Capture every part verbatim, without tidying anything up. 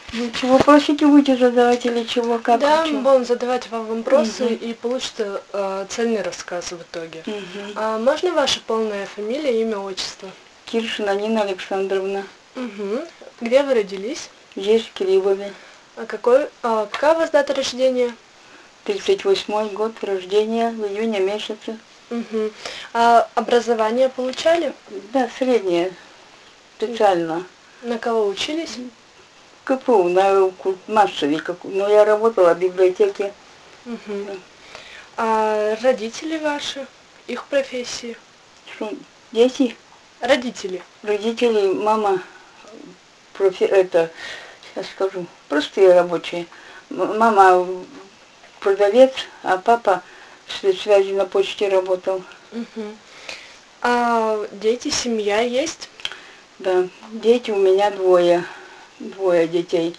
Вы чего просите, будете задавать или чего, как? Да, чего? мы будем задавать вам вопросы Угу. и получится э, цельный рассказ в итоге. Угу. А можно ваша полная фамилия, имя, отчество? Киршина Нина Александровна. Угу. Где вы родились? Здесь, в Кириллове. А какой, а какая у вас дата рождения? тридцать восьмой год рождения, в июне месяце. Угу. А образование получали? Да, среднее, специально. На кого учились? КФУ, на массове, но я работала в библиотеке. Угу. А родители ваши, их профессии? Что, дети? Родители. Родители, мама, профи, это, сейчас скажу, простые рабочие. М- Мама продавец, а папа в спецсвязи на почте работал. Угу. А дети, семья есть? Да, дети у меня двое, двое детей.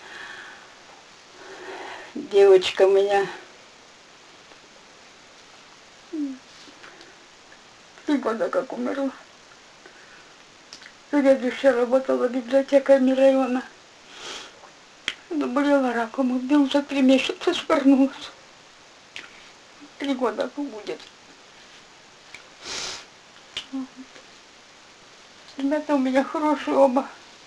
Девочка у меня три года как умерла. Следующая работала библиотекарем района. Заболела раком, убил за три месяца, свернулась. Три года будет. Ребята у меня хорошие оба.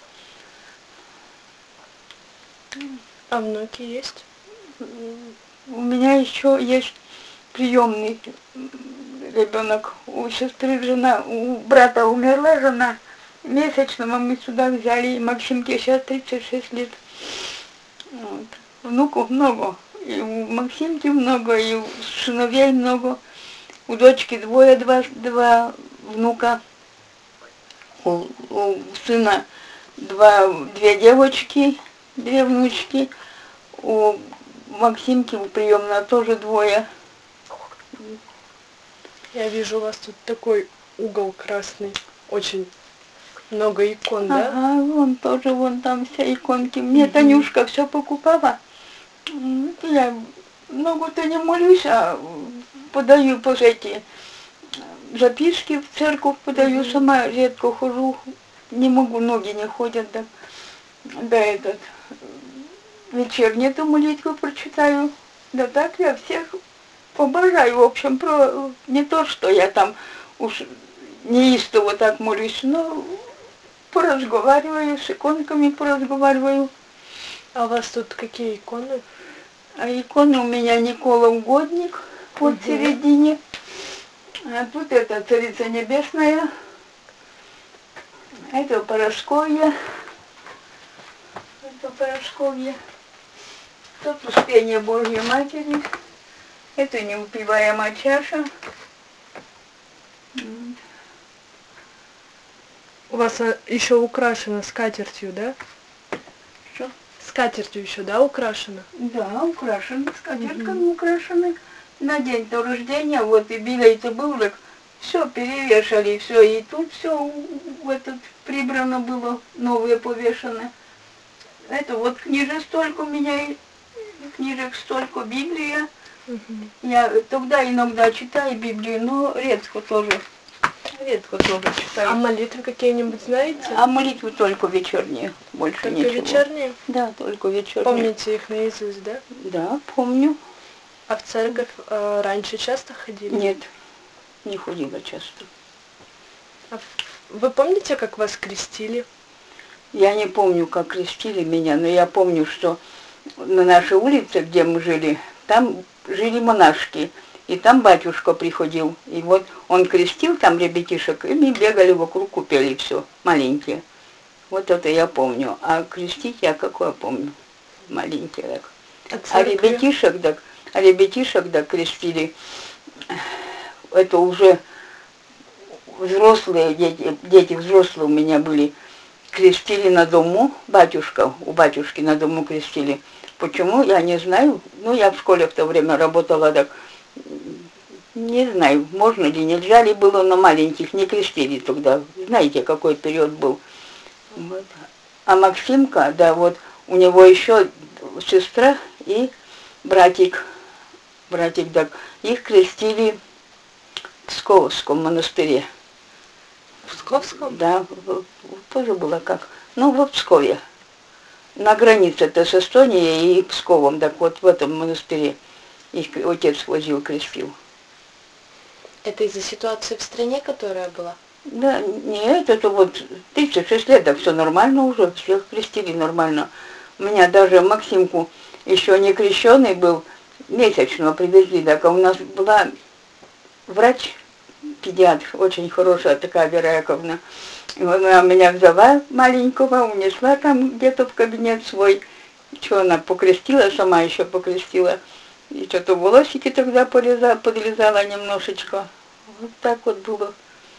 А внуки есть? У меня еще есть приемный ребенок. У сестры жена, у брата умерла жена. Месячного мы сюда взяли. Максимке сейчас тридцать шесть лет. Вот. Внуков много. И у Максимки много, и у сыновей много. У дочки двое, два, два внука. У, у сына два, две девочки, две внучки. У Максимки у приемного тоже двое. Я вижу, у вас тут такой угол красный. Очень много икон, да? Ага, вон тоже, вон там все иконки. Мне Мгм. Танюшка все покупала. М, Я много-то не молюсь, а подаю по эти записки в церковь, подаю, Мгм. сама редко хожу. Не могу, ноги не ходят. Да, да этот, вечернюю эту молитву прочитаю. Да так я всех обожаю, в общем, про не то, что я там уж неистово так молюсь, но поразговариваю, с иконками поразговариваю. А у вас тут какие иконы? А иконы у меня Никола Угодник вот в Мгм. середине. А тут это Царица Небесная. Это Парасковья. Это Парасковья. Тут Успение Божьей Матери. Это Неупиваемая чаша. У вас а, еще украшено скатертью, да? Что? Скатертью еще, да, украшено? Да, украшены, скатерками украшены. На день-то рождения, вот и билет был, так все перевешали, все, и тут все в этот прибрано было, новые повешены. Это вот книжек столько у меня, и книжек столько, Библия. Мгм. Я тогда иногда читаю Библию, но редко тоже, редко тоже А читаю. молитвы какие-нибудь знаете? А молитвы только вечерние, больше Только ничего. вечерние? Да, только вечерние. Помните их наизусть, да? Да, помню. А в церковь э, раньше часто ходили? Нет, не ходила часто. А вы помните, как вас крестили? Я не помню, как крестили меня, но я помню, что на нашей улице, где мы жили, там жили монашки. И там батюшка приходил. И вот он крестил там ребятишек, и мы бегали вокруг, купили все, маленькие. Вот это я помню. А крестить я какое помню? Маленькие так. А А церкви? ребятишек, так, а ребятишек, так, крестили. Это уже взрослые дети, дети взрослые у меня были. Крестили на дому, батюшка, у батюшки на дому крестили. Почему, я не знаю. Ну, я в школе в то время работала, так не знаю, можно ли, нельзя ли было, но маленьких не крестили тогда. Знаете, какой период был. Вот. А Максимка, да, вот у него еще сестра и братик. Братик, так, их крестили в Псковском монастыре. В Псковском? Да, тоже было как. Ну, в Пскове. на границе-то с Эстонией и Псковом, так вот в этом монастыре их отец возил, крестил. Это из-за ситуации в стране, которая была? Да, нет, это вот тридцать шесть лет, так все нормально уже, всех крестили нормально. У меня даже Максимку еще не крещеный был, месячного привезли, так а у нас была врач, педиатр, очень хорошая такая Вера Яковлевна. И она меня взяла маленького, унесла там где-то в кабинет свой. Что она покрестила, сама еще покрестила. И что-то волосики тогда порезала, подрезала немножечко. Вот так вот было.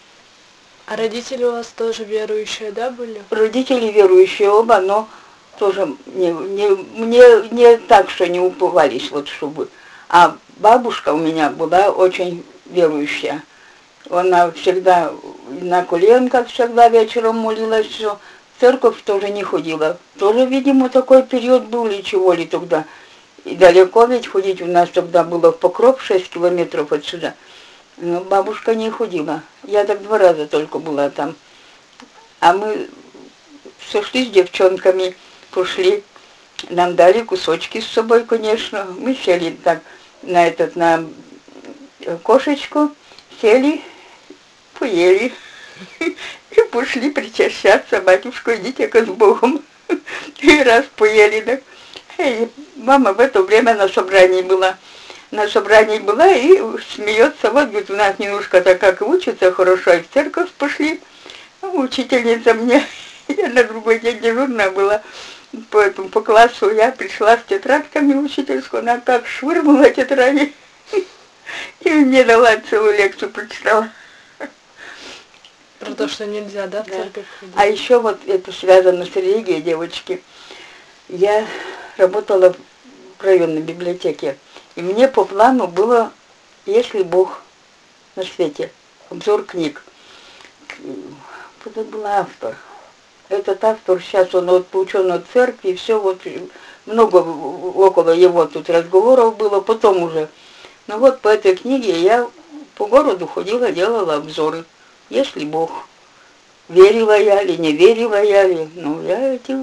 А родители у вас тоже верующие, да, были? Родители верующие оба, но тоже не, не, не, не так, что не упивались, вот чтобы. А бабушка у меня была очень верующая. Она всегда на коленках всегда вечером молилась, все. В церковь тоже не ходила. Тоже, видимо, такой период был, и чего ли тогда. И далеко ведь ходить у нас тогда было в Покров, шесть километров отсюда. Но бабушка не ходила. Я так два раза только была там. А мы сошли с девчонками, пошли. Нам дали кусочки с собой, конечно. Мы сели так на этот, на кошечку, сели, поели и пошли причащаться. Батюшка, идите-ка с Богом. И раз поели, да. И мама в это время на собрании была. На собрании была и смеется. Вот, говорит, у нас немножко так как учится хорошо, и в церковь пошли. Учительница мне, я на другой день дежурная была по, этому, по классу, я пришла с тетрадками в учительскую, она как швырнула тетради и мне дала целую лекцию, прочитала. Про то, что нельзя, да, в Да. церковь ходить? А еще вот это связано с религией, девочки. Я работала в районной библиотеке, и мне по плану было, если Бог на свете, обзор книг. Это был автор. Этот автор сейчас, он вот получен от церкви, и все вот, много около его тут разговоров было, потом уже. Но вот по этой книге я по городу ходила, делала обзоры. Если Бог. Верила я ли, не верила я ли, ну я эти...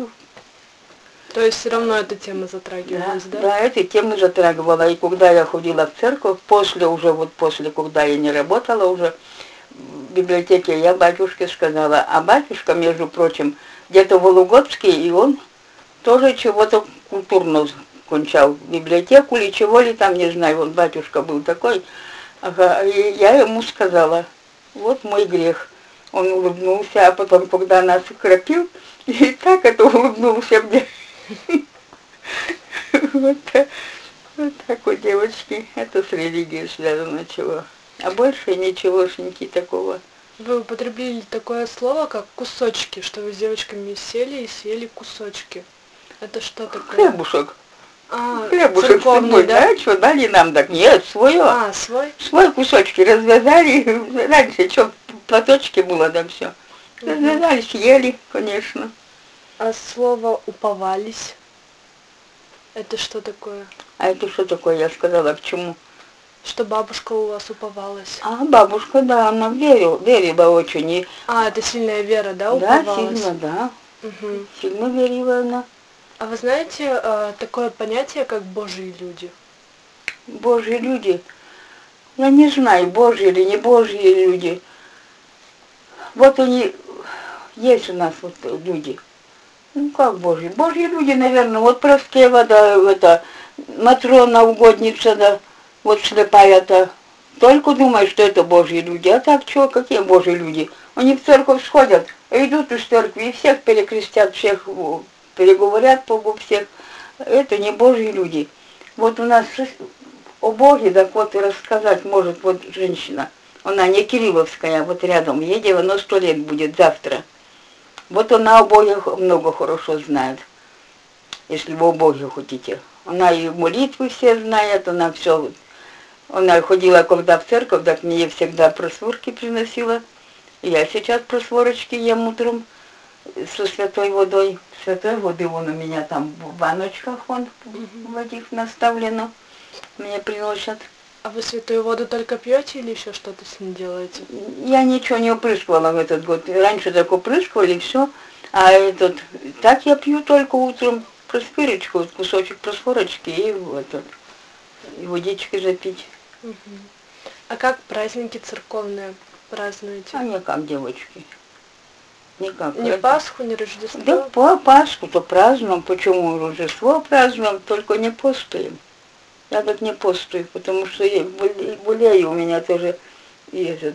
То есть все равно эта тема затрагивалась, да? Да, да, эти темы затрагивала. И когда я ходила в церковь, после уже, вот после, когда я не работала уже в библиотеке, я батюшке сказала. А батюшка, между прочим, где-то в Вологодске, и он тоже чего-то культурно кончал. Библиотеку или чего ли там, не знаю, он батюшка был такой. Ага, и я ему сказала, вот мой грех. Он улыбнулся, а потом, когда нас храпил, и так это улыбнулся мне. Вот так, вот так вот, девочки, это с религией связано чего. А больше ничегошеньки такого. Вы употребили такое слово, как кусочки, что вы с девочками сели и съели кусочки. Это что такое? Хлебушек. А, Хлебушек с церковный, собой, да? да? Что, дали нам так? Нет, свое. А, свой? Свой кусочки развязали. Раньше что, платочки было, да все. Развязали, съели, конечно. А слово уповались? Это что такое? А это что такое, я сказала, к чему? Что бабушка у вас уповалась? А бабушка, да, она верила, верила очень. И, А, это сильная вера, да, да, уповалась? сильно, да. Угу. Сильно верила она. А вы знаете э, такое понятие, как Божьи люди? Божьи люди. Я не знаю, Божьи или не Божьи люди. Вот они, есть у нас вот люди. Ну как Божьи? Божьи люди, наверное, вот простая вода, это, Матрона, угодница, да, вот слепая-то. Только думаю, что это Божьи люди. А так что, какие Божьи люди? Они в церковь сходят, идут из церкви, и всех перекрестят, всех переговорят по Богу всех. Это не Божьи люди. Вот у нас о Боге, так вот и рассказать может вот женщина. Она не Кирилловская, вот рядом, ей девяносто лет будет завтра. Вот она о Боге много хорошо знает, если вы о Боге хотите. Она и молитвы все знает, она все. Она ходила когда в церковь, так мне всегда просворки приносила. Я сейчас просворочки ем утром со святой водой. Святой воды вон у меня там в баночках, вон в этих наставлено. Мне приносят. А вы святую воду только пьете или еще что-то с ней делаете? Я ничего не упрыскивала в этот год. Раньше так упрыскивали, все. А этот, так я пью только утром просфорочку, вот кусочек просфорочки и вот этот, и водичкой запить. Мгм. А как праздники церковные празднуете? А никак, девочки, никак. Не Это. Пасху, не Да Рождество? по Пасху-то празднуем, почему Рождество празднуем, только не постуем. Я так не постую, потому что я боле- болею, у меня тоже и этот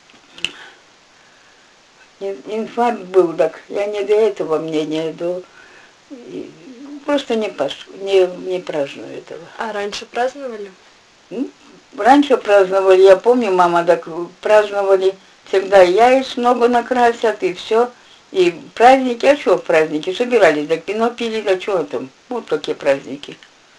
ин- инфаркт был, так я не до этого мнения, до и просто не пас, не, не праздную этого. А раньше праздновали? М? Раньше праздновали, я помню, мама так праздновали, всегда яиц много накрасят и все. И праздники, а что праздники? Собирались, так вино пили, да что там? Вот какие праздники.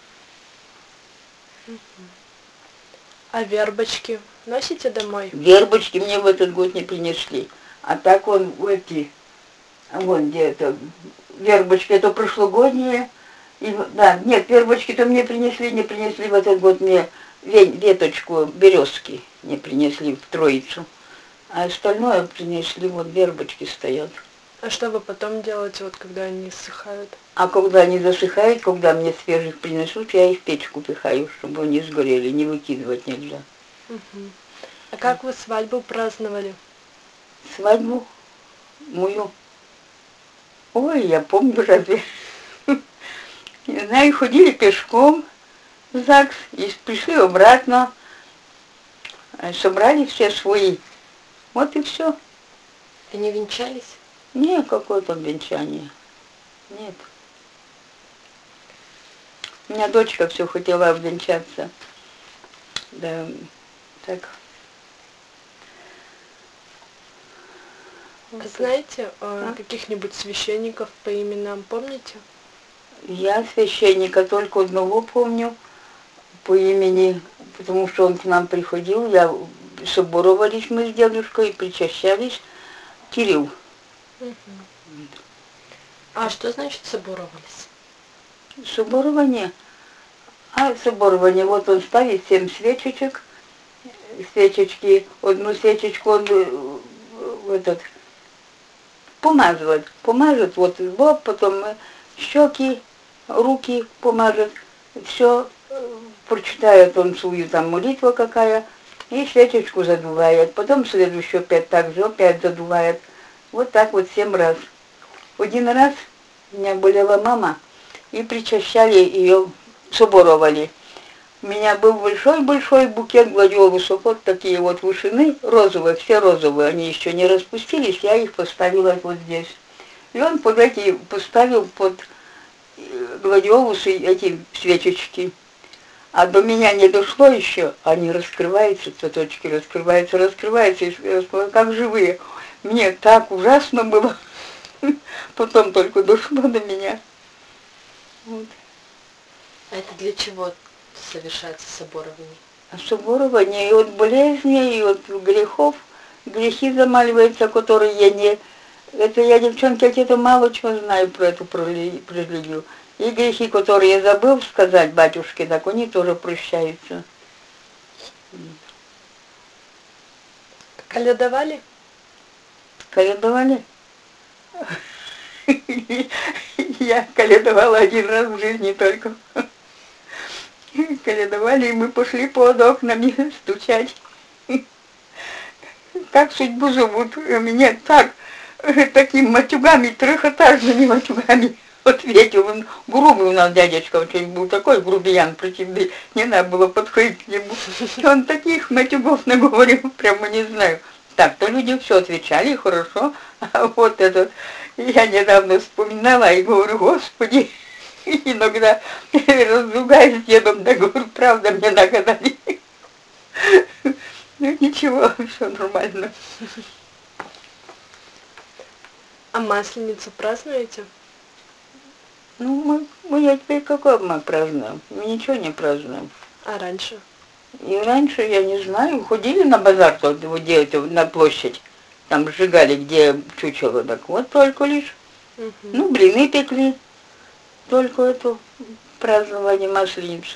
А вербочки носите домой? Вербочки мне в этот год не принесли. А так он эти, вон где это, вербочки, это прошлогодние. И, да, нет, вербочки-то мне принесли, не принесли в этот год мне ве- веточку березки не принесли в Троицу. А остальное принесли, вот вербочки стоят. А что вы потом делаете, вот когда они ссыхают? А когда они засыхают, когда мне свежих принесут, я их в печку пихаю, чтобы они сгорели, не выкидывать нельзя. Мгм. А как вы свадьбу праздновали? Свадьбу мою. Ой, я помню разве. Не знаю, ходили пешком в ЗАГС и пришли обратно, э, собрали все свои. Вот и все. И не венчались? Не, какое там венчание. Нет. У меня дочка все хотела обвенчаться. Да, так. А Вот. знаете э, А? каких-нибудь священников по именам, помните? Я священника только одного помню по имени, потому что он к нам приходил, я соборовались мы с дедушкой и причащались. Кирилл. Мгм. А что значит соборовались? Соборование. А соборование, вот он ставит семь свечечек, свечечки, одну свечечку он э, в этот помазывает, помажет вот лоб, потом э, щеки, руки помажет, все прочитает он свою там молитву какая, и свечечку задувает, потом следующую опять так же, опять задувает, вот так вот семь раз. Один раз у меня болела мама, и причащали ее, соборовали. У меня был большой-большой букет гладиолусов, вот такие вот вышины, розовые, все розовые, они еще не распустились, я их поставила вот здесь. И он под эти поставил под э, гладиолусы эти свечечки. А до меня не дошло еще, они раскрываются, цветочки раскрываются, раскрываются, и раскрываются, как живые. Мне так ужасно было. Потом только дошло до меня. Вот. А это для чего совершается соборование? А соборование и от болезней, и от грехов. Грехи замаливаются, которые я не... Это я, девчонки, где-то мало чего знаю про эту про рели- про религию. И грехи, которые я забыл сказать батюшке, так они тоже прощаются. Колядовали? Колядовали? Я колядовала один раз в жизни только. Колядовали, и мы пошли под окнами стучать. Как судьбу зовут? Меня так, такими матюгами, трехэтажными матюгами ответил. Он грубый у нас дядечка очень был, такой грубиян противный. Не надо было подходить к нему. И он таких матюгов наговорил, прямо не знаю. Так-то люди все отвечали, хорошо. А вот это, я недавно вспоминала и говорю, Господи, иногда разругаюсь с дедом, да говорю, правда мне нагадали. Ну ничего, все нормально. А Масленицу празднуете? Ну, мы, мы я теперь какой мы празднуем? Мы ничего не празднуем. А раньше? И раньше, я не знаю, ходили на базар, вот где это, на площадь, там сжигали, где чучело, так вот только лишь. Мгм. Ну, блины пекли, только это празднование Масленицы.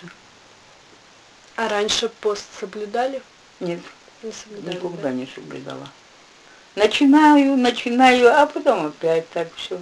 А раньше пост соблюдали? Нет, Не соблюдали, да? никогда не соблюдала. начинаю, начинаю, а потом опять так все.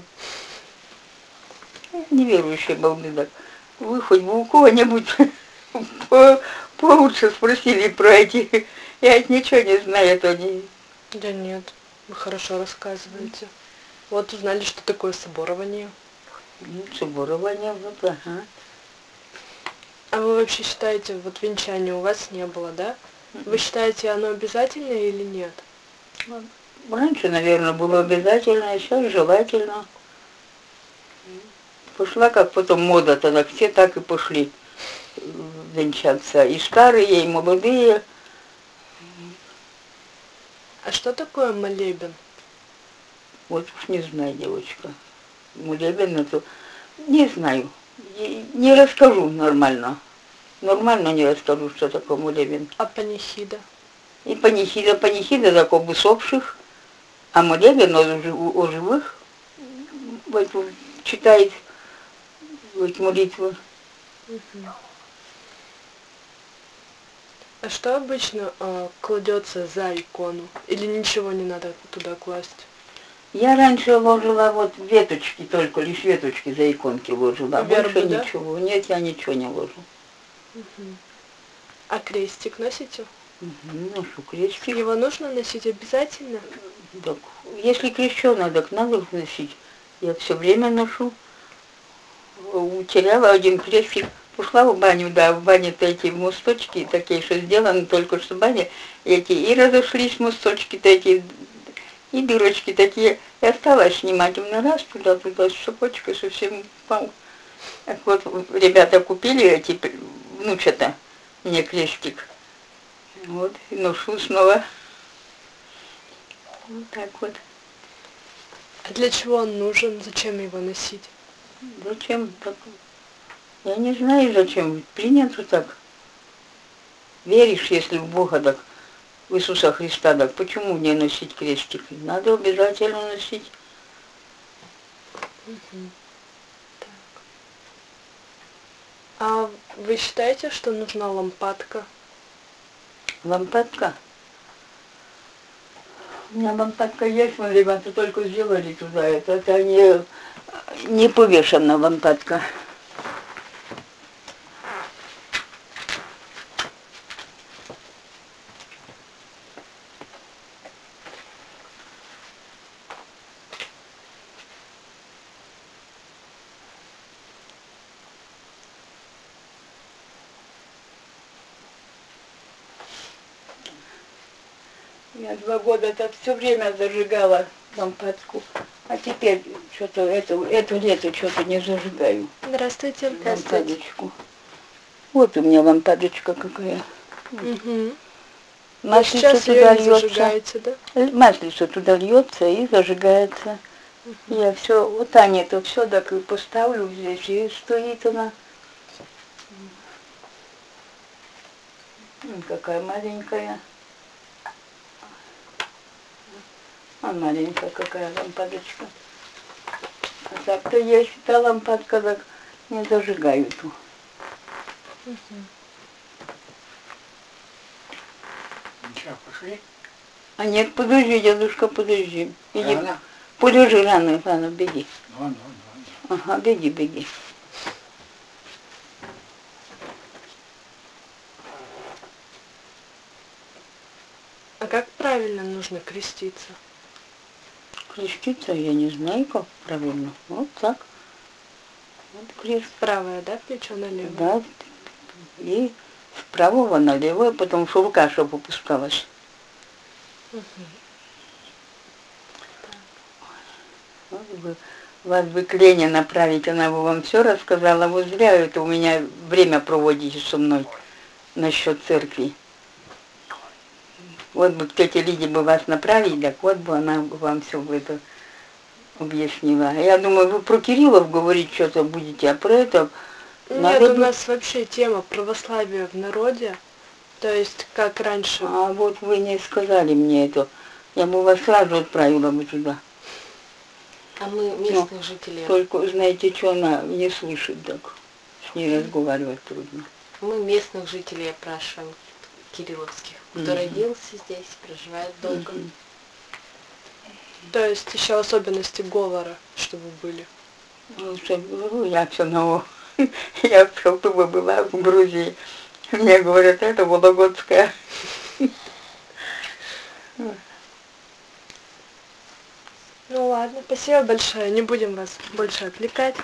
Неверующие балды так. Вы хоть бы у кого-нибудь по, получше спросили про эти. Я ведь ничего не знаю, то не... Да нет, вы хорошо рассказываете. Вот узнали, что такое соборование. Ну, соборование, вот, ага. А вы вообще считаете, вот венчания у вас не было, да? Вы считаете, оно обязательное или нет? Раньше, наверное, было обязательно, а сейчас желательно. Пошла, как потом мода тогда, все так и пошли венчаться. И старые, и молодые. А что такое молебен? Вот уж не знаю, девочка. Молебен это... Не знаю. Не, не расскажу нормально. Нормально не расскажу, что такое молебен. А панихида? И панихида, панихида такой об усопших, а молебен о, жив- о живых вот, читает вот, молитвы. Мгм. А что обычно э, кладется за икону? Или ничего не надо туда класть? Я раньше ложила вот веточки, только лишь веточки за иконки ложила, а больше Вербу, да? ничего. Нет, я ничего не ложу. Мгм. А крестик носите? Мгм, ношу крестик. Его нужно носить обязательно? Так, если крещеная, так надо носить. Я все время ношу. Утеряла один крестик. Ушла в баню, да, в бане-то эти мосточки такие, что сделаны только что в бане, эти, и разошлись мосточки-то эти, и дырочки такие. И осталось снимать. У меня раз туда-туда, с цепочкой совсем упал. Так вот, ребята купили эти, внучата, мне крестик. Вот, и ношу снова. Вот так вот. А для чего он нужен? Зачем его носить? Зачем так? Я не знаю, зачем. Принято так. Веришь, если в Бога, так в Иисуса Христа, так почему не носить крестик? Надо обязательно носить. Мгм. Так. А вы считаете, что нужна лампадка? Лампадка. У меня лампадка есть, мы ребята только сделали туда. Это, это не, не повешенная лампадка. Я два года так все время зажигала лампадку. А теперь что-то это, это лето что-то не зажигаю. Здравствуйте. Лампадочку. Вот у меня лампадочка какая. Угу. Вы Маслица сейчас ее туда не льется. зажигаете, да? Маслица туда льется и зажигается. Угу. Я все, вот Аня то все так и поставлю здесь, и стоит она. М, Какая маленькая. А маленькая какая лампадочка. А так-то я та лампадка так не зажигаю ту. Угу. Что, пошли? А нет, подожди, дедушка, подожди. Иди. Рано? Полежи рано, рано, беги. Ну, ну, ну. Ага, беги, беги. А как правильно нужно креститься? Креститься я не знаю, как правильно. Вот так. Вот крест. Правое, да, плечо налево? Да. И с правого на левое, потом шелка, чтобы опускалась. Угу. Вот бы, вас бы к Лене направить, она бы вам все рассказала. Вот зря это у меня время проводите со мной насчет церкви. Вот бы к тете Лиде бы вас направить, так вот бы она бы вам все это объяснила. Я думаю, вы про Кириллов говорить что-то будете, а про это... Нет, надо у бы- нас вообще тема православия в народе. То есть, как раньше. А вот вы не сказали мне это. Я бы вас сразу отправила бы туда. А мы местных жителей, Только, знаете, что она не слышит так. С ней разговаривать трудно. мы местных жителей опрашиваем, кирилловских, кто Мгм. родился здесь, проживает долго. Мгм. То есть еще особенности говора, чтобы были. Ну, что я говорю, я все новое. Я в Шалтубе была, в Грузии. Мне говорят, это Вологодская. Ну ладно, спасибо большое. Не будем вас больше отвлекать.